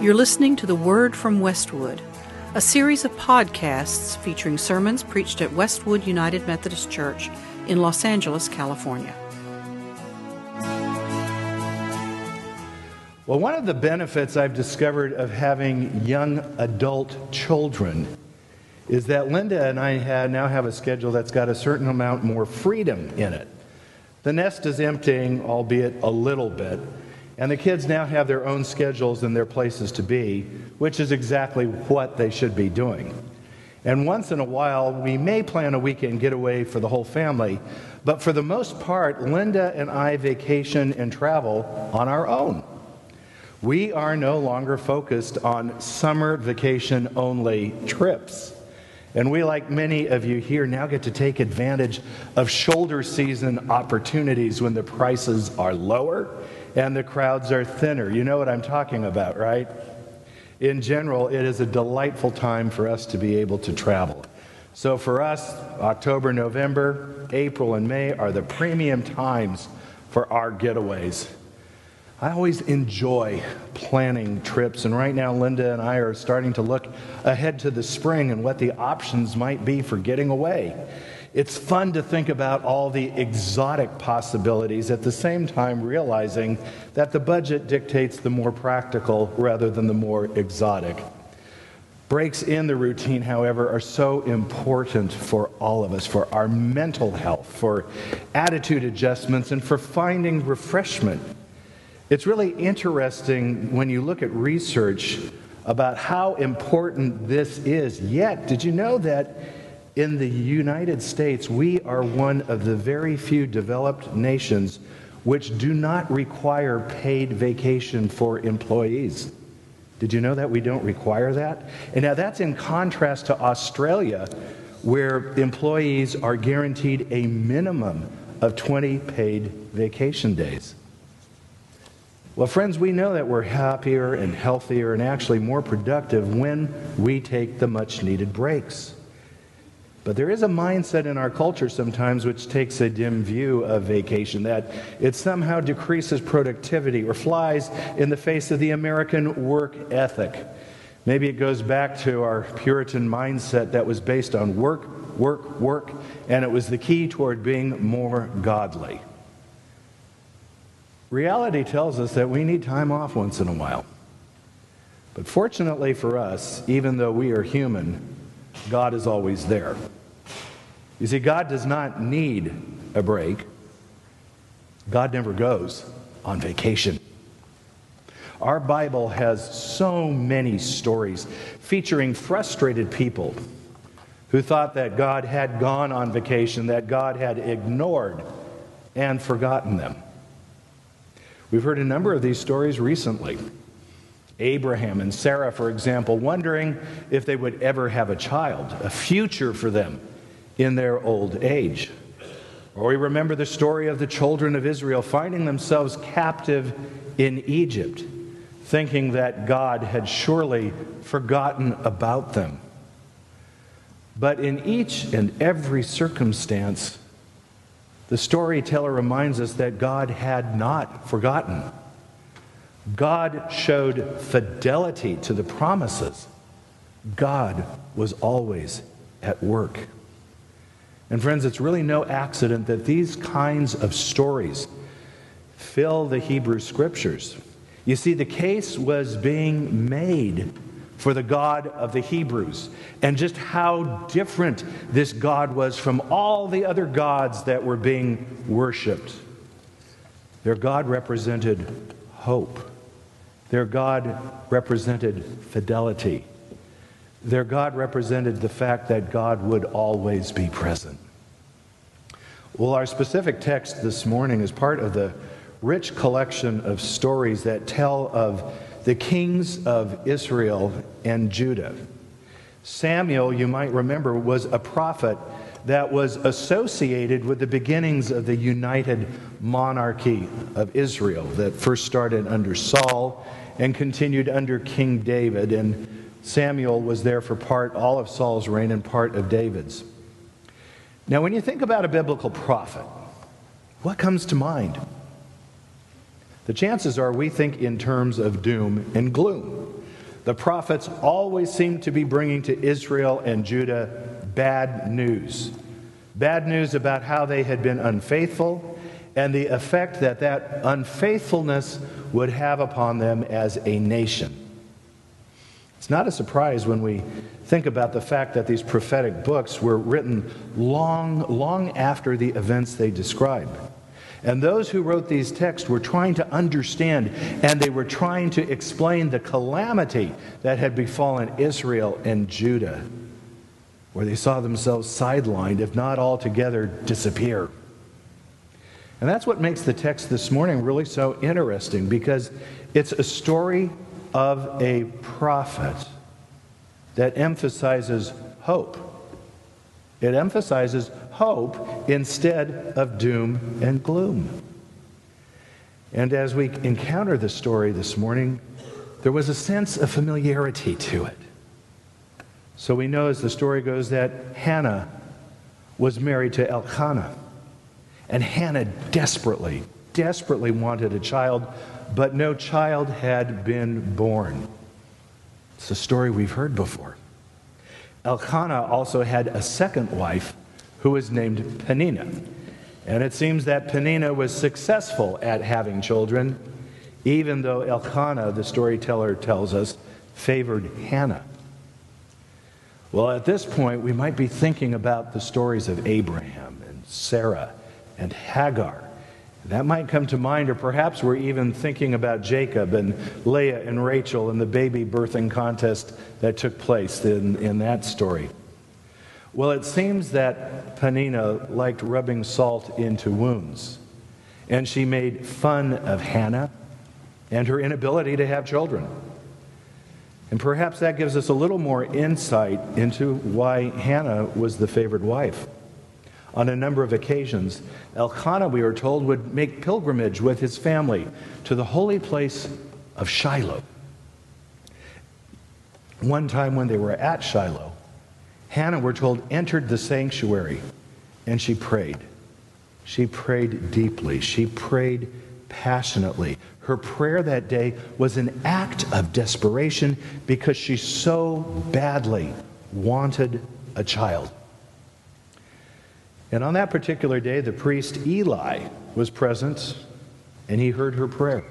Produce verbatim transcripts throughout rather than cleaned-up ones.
You're listening to The Word from Westwood, a series of podcasts featuring sermons preached at Westwood United Methodist Church in Los Angeles, California. Well, one of the benefits I've discovered of having young adult children is that Linda and I have, now have a schedule that's got a certain amount more freedom in it. The nest is emptying, albeit a little bit, and the kids now have their own schedules and their places to be, which is exactly what they should be doing. And once in a while, we may plan a weekend getaway for the whole family, but for the most part, Linda and I vacation and travel on our own. We are no longer focused on summer vacation-only trips. And we, like many of you here, now get to take advantage of shoulder season opportunities when the prices are lower and the crowds are thinner. You know what I'm talking about, right? In general, it is a delightful time for us to be able to travel. So for us, October, November, April, and May are the premium times for our getaways. I always enjoy planning trips, and right now Linda and I are starting to look ahead to the spring and what the options might be for getting away. It's fun to think about all the exotic possibilities, at the same time realizing that the budget dictates the more practical rather than the more exotic. Breaks in the routine, however, are so important for all of us, for our mental health, for attitude adjustments, and for finding refreshment. It's really interesting when you look at research about how important this is. Yet, did you know that in the United States, we are one of the very few developed nations which do not require paid vacation for employees? Did you know that we don't require that? And now that's in contrast to Australia, where employees are guaranteed a minimum of twenty paid vacation days. Well, friends, we know that we're happier and healthier and actually more productive when we take the much-needed breaks. But there is a mindset in our culture sometimes which takes a dim view of vacation, that it somehow decreases productivity or flies in the face of the American work ethic. Maybe it goes back to our Puritan mindset that was based on work, work, work, and it was the key toward being more godly. Reality tells us that we need time off once in a while. But fortunately for us, even though we are human, God is always there. You see, God does not need a break. God never goes on vacation. Our Bible has so many stories featuring frustrated people who thought that God had gone on vacation, that God had ignored and forgotten them. We've heard a number of these stories recently. Abraham and Sarah, for example, wondering if they would ever have a child, a future for them in their old age. Or we remember the story of the children of Israel finding themselves captive in Egypt, thinking that God had surely forgotten about them. But in each and every circumstance, the storyteller reminds us that God had not forgotten. God showed fidelity to the promises. God was always at work. And friends, it's really no accident that these kinds of stories fill the Hebrew Scriptures. You see, the case was being made for the God of the Hebrews, and just how different this God was from all the other gods that were being worshipped. Their God represented hope. Their God represented fidelity. Their God represented the fact that God would always be present. Well, our specific text this morning is part of the rich collection of stories that tell of the kings of Israel and Judah. Samuel, you might remember, was a prophet that was associated with the beginnings of the united monarchy of Israel that first started under Saul and continued under King David. And Samuel was there for part, all of Saul's reign and part of David's. Now, when you think about a biblical prophet, what comes to mind? The chances are we think in terms of doom and gloom. The prophets always seemed to be bringing to Israel and Judah bad news. Bad news about how they had been unfaithful and the effect that that unfaithfulness would have upon them as a nation. It's not a surprise when we think about the fact that these prophetic books were written long, long after the events they describe. And those who wrote these texts were trying to understand, and they were trying to explain the calamity that had befallen Israel and Judah, where they saw themselves sidelined, if not altogether disappear. And that's what makes the text this morning really so interesting, because it's a story of a prophet that emphasizes hope. It emphasizes hope instead of doom and gloom. And as we encounter the story this morning, there was a sense of familiarity to it. So we know, as the story goes, that Hannah was married to Elkanah. And Hannah desperately, desperately wanted a child, but no child had been born. It's a story we've heard before. Elkanah also had a second wife who was named Peninnah. And it seems that Peninnah was successful at having children, even though Elkanah, the storyteller tells us, favored Hannah. Well, at this point, we might be thinking about the stories of Abraham and Sarah and Hagar. That might come to mind, or perhaps we're even thinking about Jacob and Leah and Rachel and the baby birthing contest that took place in, in that story. Well, it seems that Peninnah liked rubbing salt into wounds, and she made fun of Hannah and her inability to have children. And perhaps that gives us a little more insight into why Hannah was the favored wife. On a number of occasions, Elkanah, we are told, would make pilgrimage with his family to the holy place of Shiloh. One time when they were at Shiloh, Hannah, we're told, entered the sanctuary, and she prayed. She prayed deeply. She prayed passionately. Her prayer that day was an act of desperation because she so badly wanted a child. And on that particular day, the priest Eli was present, and he heard her prayer.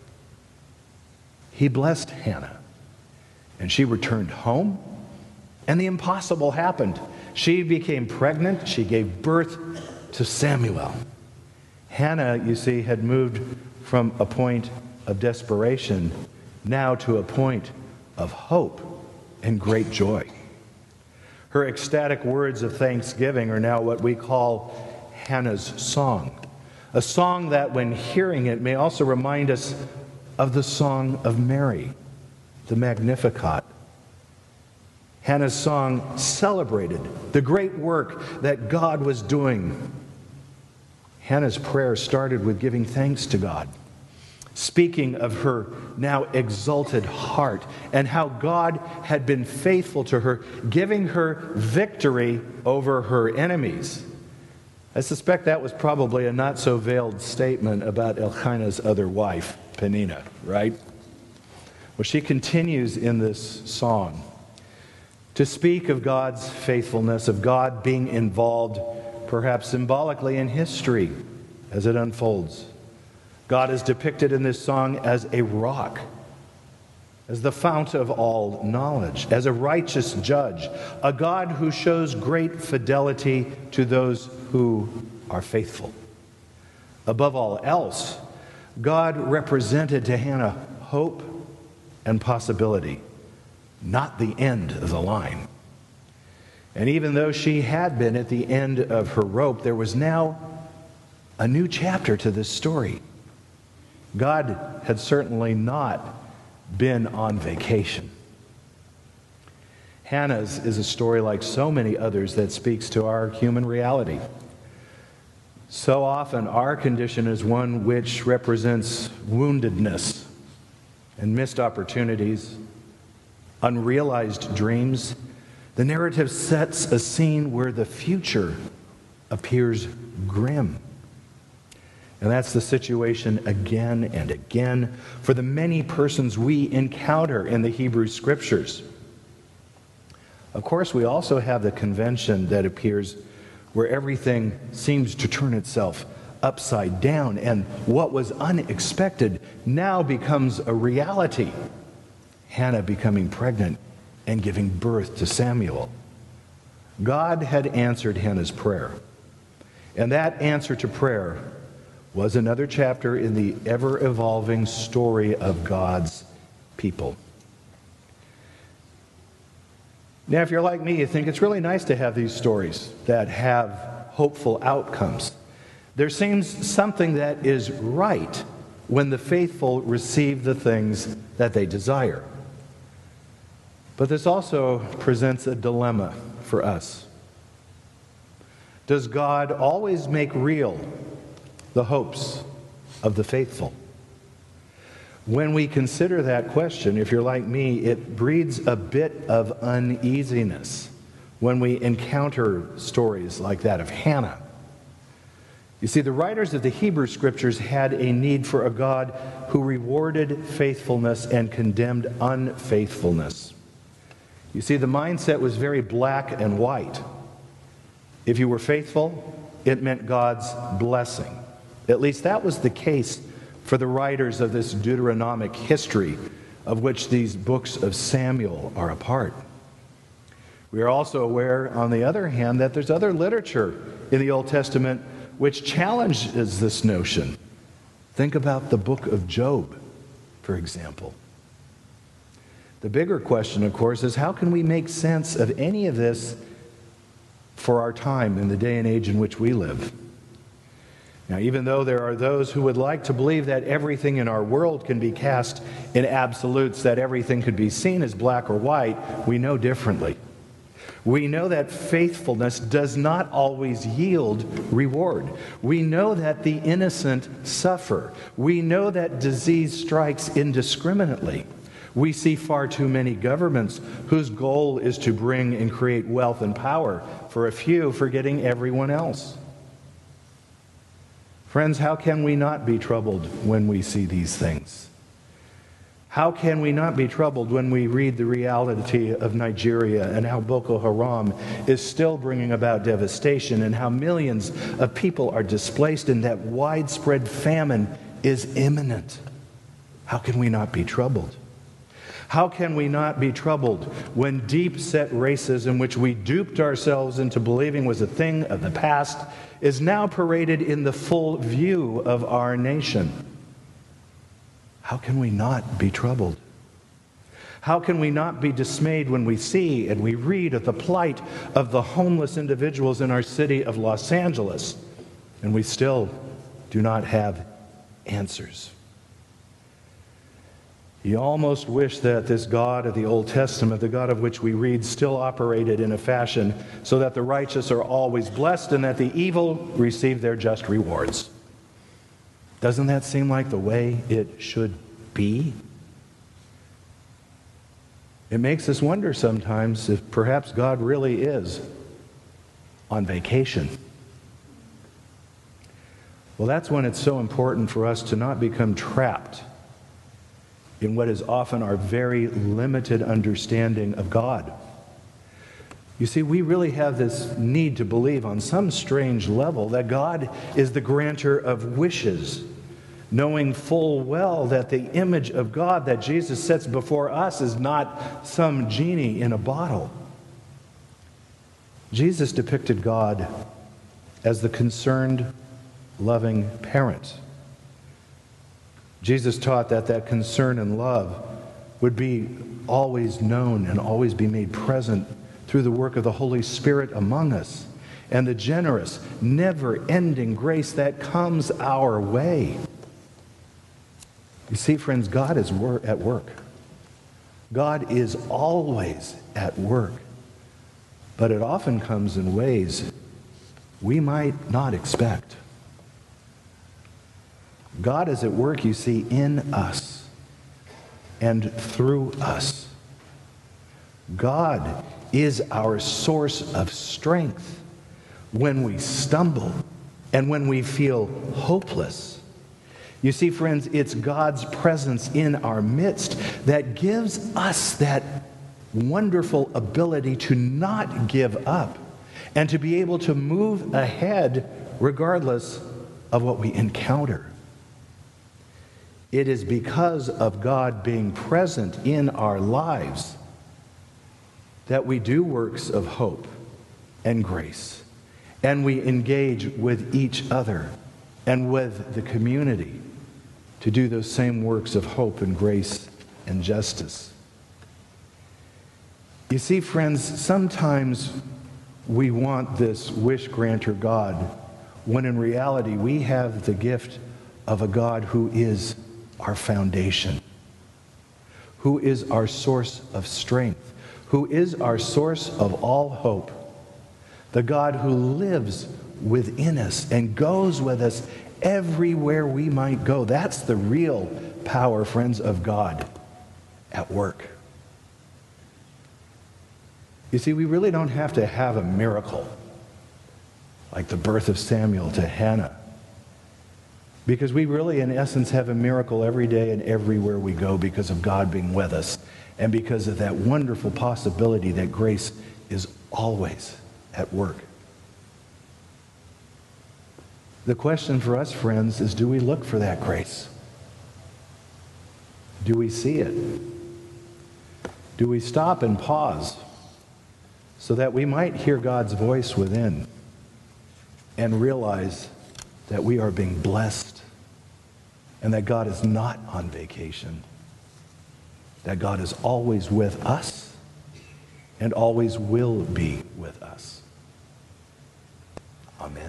He blessed Hannah, and she returned home, and the impossible happened. She became pregnant. She gave birth to Samuel. Hannah, you see, had moved from a point of desperation now to a point of hope and great joy. Her ecstatic words of thanksgiving are now what we call Hannah's song, a song that, when hearing it, may also remind us of the song of Mary, the Magnificat. Hannah's song celebrated the great work that God was doing. Hannah's prayer started with giving thanks to God, speaking of her now exalted heart and how God had been faithful to her, giving her victory over her enemies. I suspect that was probably a not-so-veiled statement about Elkanah's other wife, Peninnah, right? Well, she continues in this song to speak of God's faithfulness, of God being involved, perhaps symbolically, in history as it unfolds. God is depicted in this song as a rock, as the fount of all knowledge, as a righteous judge, a God who shows great fidelity to those who are faithful. Above all else, God represented to Hannah hope and possibility, not the end of the line. And even though she had been at the end of her rope, there was now a new chapter to this story. God had certainly not been on vacation. Hannah's is a story like so many others that speaks to our human reality. So often our condition is one which represents woundedness and missed opportunities, unrealized dreams. The narrative sets a scene where the future appears grim. And that's the situation again and again for the many persons we encounter in the Hebrew Scriptures. Of course, we also have the convention that appears where everything seems to turn itself upside down, and what was unexpected now becomes a reality. Hannah becoming pregnant and giving birth to Samuel. God had answered Hannah's prayer, and that answer to prayer was another chapter in the ever-evolving story of God's people. Now, if you're like me, you think it's really nice to have these stories that have hopeful outcomes. There seems something that is right when the faithful receive the things that they desire. But this also presents a dilemma for us. Does God always make real the hopes of the faithful? When we consider that question, if you're like me, it breeds a bit of uneasiness when we encounter stories like that of Hannah. You see, the writers of the Hebrew Scriptures had a need for a God who rewarded faithfulness and condemned unfaithfulness. You see, the mindset was very black and white. If you were faithful, it meant God's blessing. At least that was the case for the writers of this Deuteronomic history, of which these books of Samuel are a part. We are also aware, on the other hand, that there's other literature in the Old Testament which challenges this notion. Think about the book of Job, for example. The bigger question, of course, is how can we make sense of any of this for our time in the day and age in which we live? Now, even though there are those who would like to believe that everything in our world can be cast in absolutes, that everything could be seen as black or white, we know differently. We know that faithfulness does not always yield reward. We know that the innocent suffer. We know that disease strikes indiscriminately. We see far too many governments whose goal is to bring and create wealth and power for a few, forgetting everyone else. Friends, how can we not be troubled when we see these things? How can we not be troubled when we read the reality of Nigeria and how Boko Haram is still bringing about devastation and how millions of people are displaced and that widespread famine is imminent? How can we not be troubled? How can we not be troubled when deep-set racism, which we duped ourselves into believing was a thing of the past, is now paraded in the full view of our nation? How can we not be troubled? How can we not be dismayed when we see and we read of the plight of the homeless individuals in our city of Los Angeles, and we still do not have answers? You almost wish that this God of the Old Testament, the God of which we read, still operated in a fashion so that the righteous are always blessed and that the evil receive their just rewards. Doesn't that seem like the way it should be? It makes us wonder sometimes if perhaps God really is on vacation. Well, that's when it's so important for us to not become trapped in what is often our very limited understanding of God. You see, we really have this need to believe on some strange level that God is the granter of wishes, knowing full well that the image of God that Jesus sets before us is not some genie in a bottle. Jesus depicted God as the concerned, loving parent. Jesus taught that that concern and love would be always known and always be made present through the work of the Holy Spirit among us and the generous, never-ending grace that comes our way. You see, friends, God is wor- at work. God is always at work, but it often comes in ways we might not expect. God is at work, you see, in us and through us. God is our source of strength when we stumble and when we feel hopeless. You see, friends, it's God's presence in our midst that gives us that wonderful ability to not give up and to be able to move ahead regardless of what we encounter. It is because of God being present in our lives that we do works of hope and grace, and we engage with each other and with the community to do those same works of hope and grace and justice. You see, friends, sometimes we want this wish granter God, when in reality we have the gift of a God who is our foundation, who is our source of strength, who is our source of all hope, the God who lives within us and goes with us everywhere we might go. That's the real power, friends, of God at work. You see, we really don't have to have a miracle like the birth of Samuel to Hannah, because we really, in essence, have a miracle every day and everywhere we go because of God being with us and because of that wonderful possibility that grace is always at work. The question for us, friends, is, do we look for that grace? Do we see it? Do we stop and pause so that we might hear God's voice within and realize that we are being blessed and that God is not on vacation, that God is always with us and always will be with us? Amen.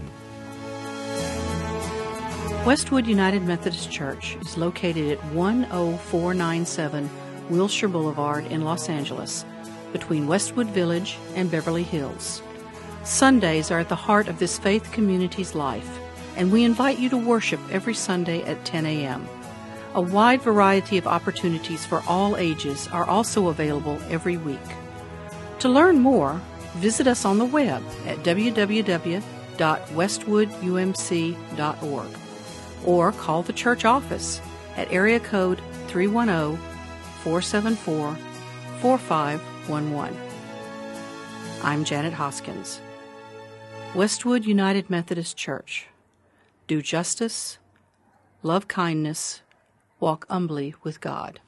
Westwood United Methodist Church is located at one oh four nine seven Wilshire Boulevard in Los Angeles, between Westwood Village and Beverly Hills. Sundays are at the heart of this faith community's life, and we invite you to worship every Sunday at ten a.m. A wide variety of opportunities for all ages are also available every week. To learn more, visit us on the web at w w w dot westwood u m c dot org or call the church office at area code three one zero, four seven four, four five one one. I'm Janet Hoskins. Westwood United Methodist Church. Do justice, love kindness, walk humbly with God.